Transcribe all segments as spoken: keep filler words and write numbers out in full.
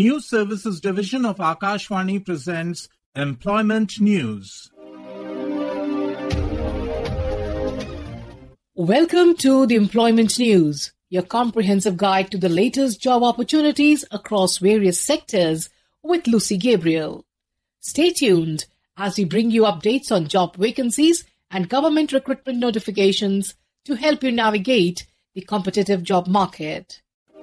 News Services Division of Akashvani presents Employment News. Welcome to the Employment News, your comprehensive guide to the latest job opportunities across various sectors with Lucy Gabriel. Stay tuned as we bring you updates on job vacancies and government recruitment notifications to help you navigate the competitive job market.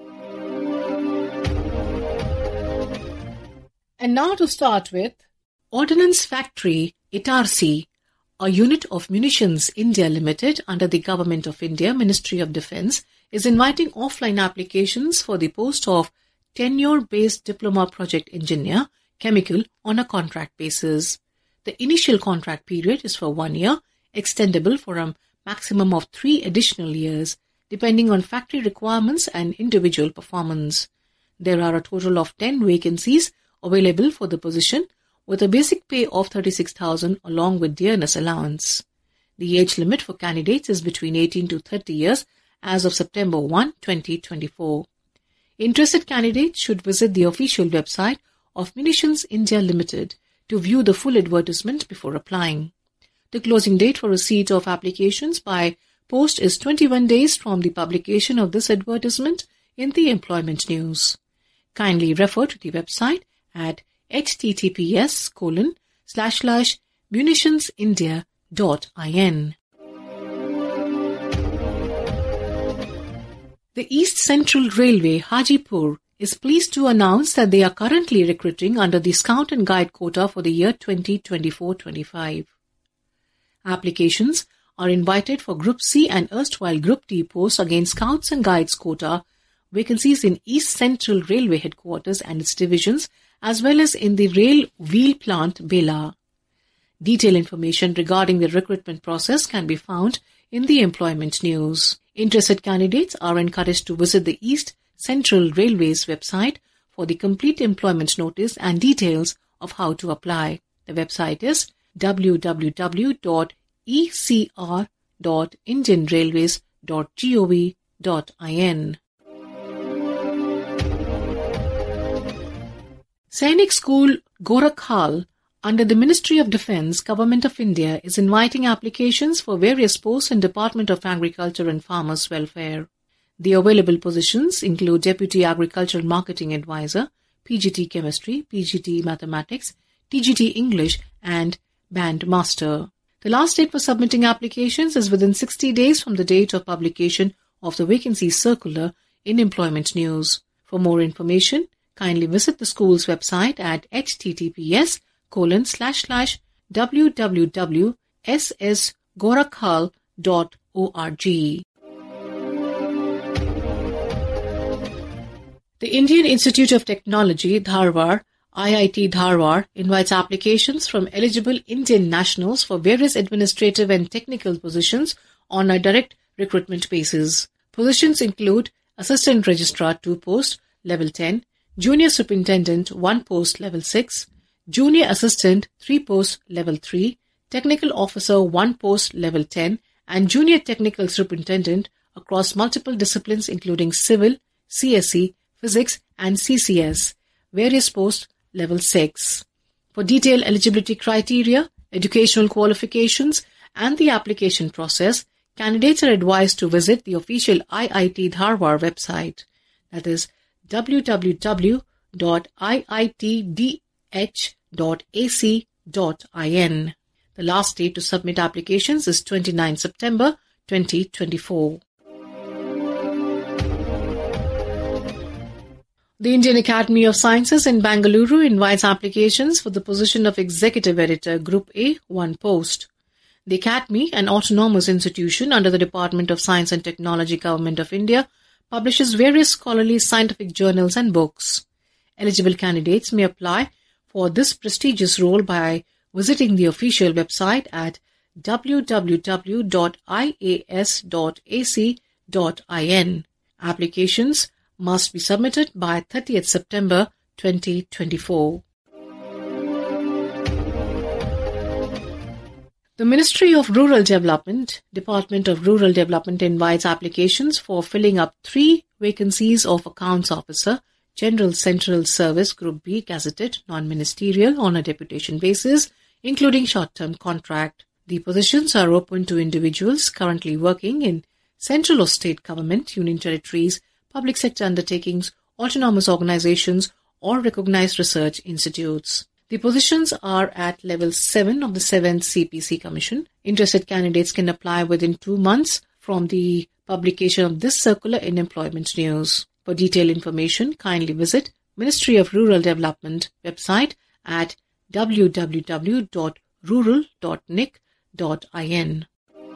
And now to start with, Ordnance Factory, Itarsi, a unit of Munitions India Limited under the Government of India Ministry of Defence, is inviting offline applications for the post of tenure-based diploma project engineer, chemical, on a contract basis. The initial contract period is for one year, extendable for a maximum of three additional years, depending on factory requirements and individual performance. There are a total of ten vacancies available for the position, with a basic pay of thirty-six thousand along with dearness allowance. The age limit for candidates is between eighteen to thirty years as of September first, twenty twenty-four. Interested candidates should visit the official website of Munitions India Limited to view the full advertisement before applying. The closing date for receipt of applications by post is twenty-one days from the publication of this advertisement in the Employment News. Kindly refer to the website at https colon slash slash munitionsindia dot in. The East Central Railway, Hajipur, is pleased to announce that they are currently recruiting under the Scout and Guide quota for the year twenty twenty-four twenty-five. Applications are invited for Group C and erstwhile Group D posts against Scouts and Guides quota vacancies in East Central Railway headquarters and its divisions, as well as in the Rail Wheel Plant, Bela. Detailed information regarding the recruitment process can be found in the Employment News. Interested candidates are encouraged to visit the East Central Railway's website for the complete employment notice and details of how to apply. The website is w w w dot e c r dot indian railways dot gov dot in. Sainik School, Gorakhal, under the Ministry of Defence, Government of India, is inviting applications for various posts in Department of Agriculture and Farmers' Welfare. The available positions include Deputy Agricultural Marketing Advisor, P G T Chemistry, P G T Mathematics, T G T English, and Band Master. The last date for submitting applications is within sixty days from the date of publication of the vacancy circular in Employment News. For more information, kindly visit the school's website at https colon slash slash www s s gorakhal dot org. The Indian Institute of Technology, Dharwad, I I T Dharwad, invites applications from eligible Indian nationals for various administrative and technical positions on a direct recruitment basis. Positions include Assistant Registrar two post, level ten, Junior Superintendent one post, level six, Junior Assistant three post, level three, Technical Officer one post, level ten, and Junior Technical Superintendent across multiple disciplines including Civil, C S E, Physics, and C C S. Various posts, level six. For detailed eligibility criteria, educational qualifications, and the application process, candidates are advised to visit the official I I T Dharwad website. That is w w w dot i i t d h dot a c dot in. The last date to submit applications is twenty-ninth September twenty twenty-four. The Indian Academy of Sciences in Bangalore invites applications for the position of Executive Editor, Group A, one post. The Academy, an autonomous institution under the Department of Science and Technology, Government of India, publishes various scholarly scientific journals and books. Eligible candidates may apply for this prestigious role by visiting the official website at w w w dot i a s dot a c dot in. Applications must be submitted by thirtieth September twenty twenty-four. The Ministry of Rural Development, Department of Rural Development invites applications for filling up three vacancies of Accounts Officer, General Central Service Group B gazetted non-ministerial on a deputation basis, including short-term contract. The positions are open to individuals currently working in central or state government, union territories, public sector undertakings, autonomous organizations, or recognized research institutes. The positions are at level seven of the seventh C P C Commission. Interested candidates can apply within two months from the publication of this circular in Employment News. For detailed information, kindly visit Ministry of Rural Development website at w w w dot rural dot nic dot in.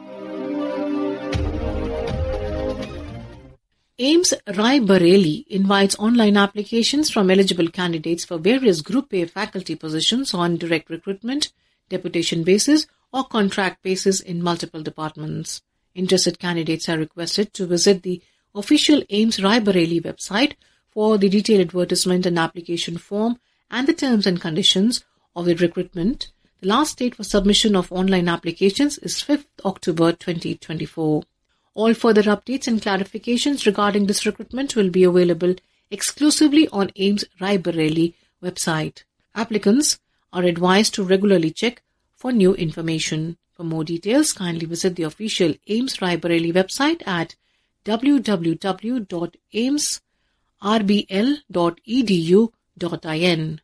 AIIMS Rai Bareilly invites online applications from eligible candidates for various Group A faculty positions on direct recruitment, deputation basis, or contract basis in multiple departments. Interested candidates are requested to visit the official AIIMS Rai Bareilly website for the detailed advertisement and application form and the terms and conditions of the recruitment. The last date for submission of online applications is fifth October twenty twenty-four. All further updates and clarifications regarding this recruitment will be available exclusively on AIIMS Rai Bareilly website. Applicants are advised to regularly check for new information. For more details, kindly visit the official AIIMS Rai Bareilly website at w w w dot aims r b l dot e d u dot in.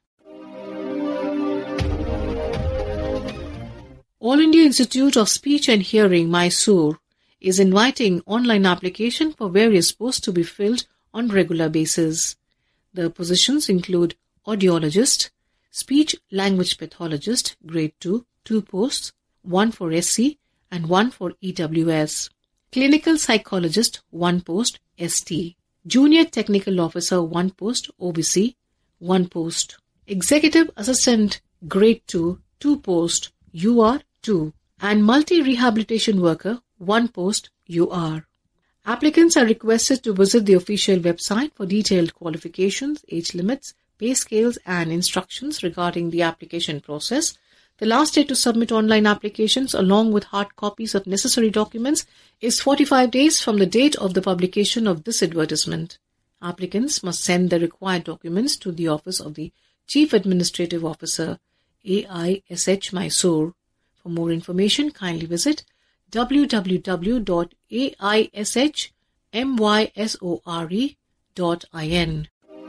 All India Institute of Speech and Hearing, Mysore, is inviting online application for various posts to be filled on regular basis. The positions include audiologist, speech language pathologist, grade two, two posts, one for S C and one for E W S. Clinical psychologist, one post, S T. Junior technical officer, one post, O B C, one post. Executive assistant, grade two, two post, U R, two. And multi-rehabilitation worker, one post, U R. Applicants are requested to visit the official website for detailed qualifications, age limits, pay scales and instructions regarding the application process. The last date to submit online applications along with hard copies of necessary documents is forty-five days from the date of the publication of this advertisement. Applicants must send the required documents to the office of the Chief Administrative Officer, A I S H Mysore. For more information, kindly visit w w w dot a i s h mysore dot in.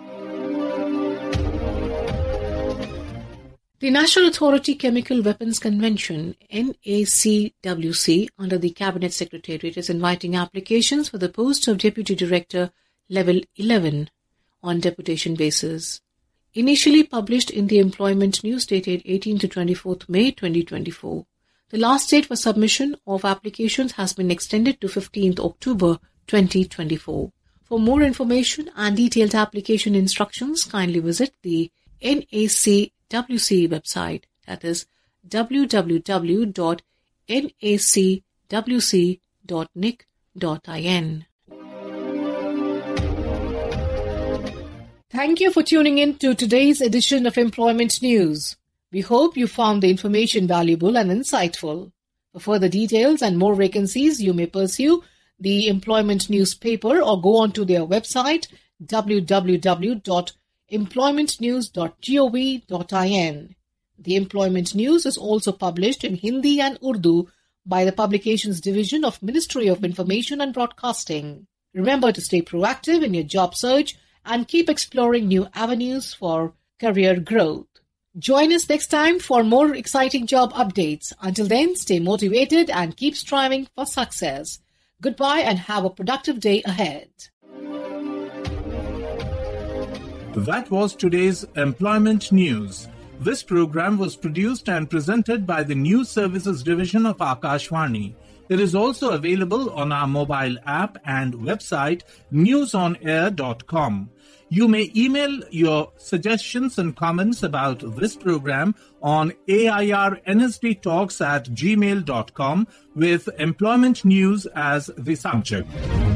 The National Authority Chemical Weapons Convention, N A C W C, under the Cabinet Secretariat is inviting applications for the post of Deputy Director Level eleven on deputation basis. Initially published in the Employment News dated eighteenth to twenty-fourth May twenty twenty-four. The last date for submission of applications has been extended to fifteenth October twenty twenty-four. For more information and detailed application instructions, kindly visit the N A C W C website, that is w w w dot n a c w c dot nic dot in. Thank you for tuning in to today's edition of Employment News. We hope you found the information valuable and insightful. For further details and more vacancies, you may pursue the Employment newspaper or go on to their website w w w dot employment news dot gov dot in. The Employment News is also published in Hindi and Urdu by the Publications Division of Ministry of Information and Broadcasting. Remember to stay proactive in your job search and keep exploring new avenues for career growth. Join us next time for more exciting job updates. Until then, stay motivated and keep striving for success. Goodbye and have a productive day ahead. That was today's Employment News. This program was produced and presented by the News Services Division of Akashvani. It is also available on our mobile app and website news on air dot com. You may email your suggestions and comments about this program on airnsdtalks at gmail dot com with Employment News as the subject.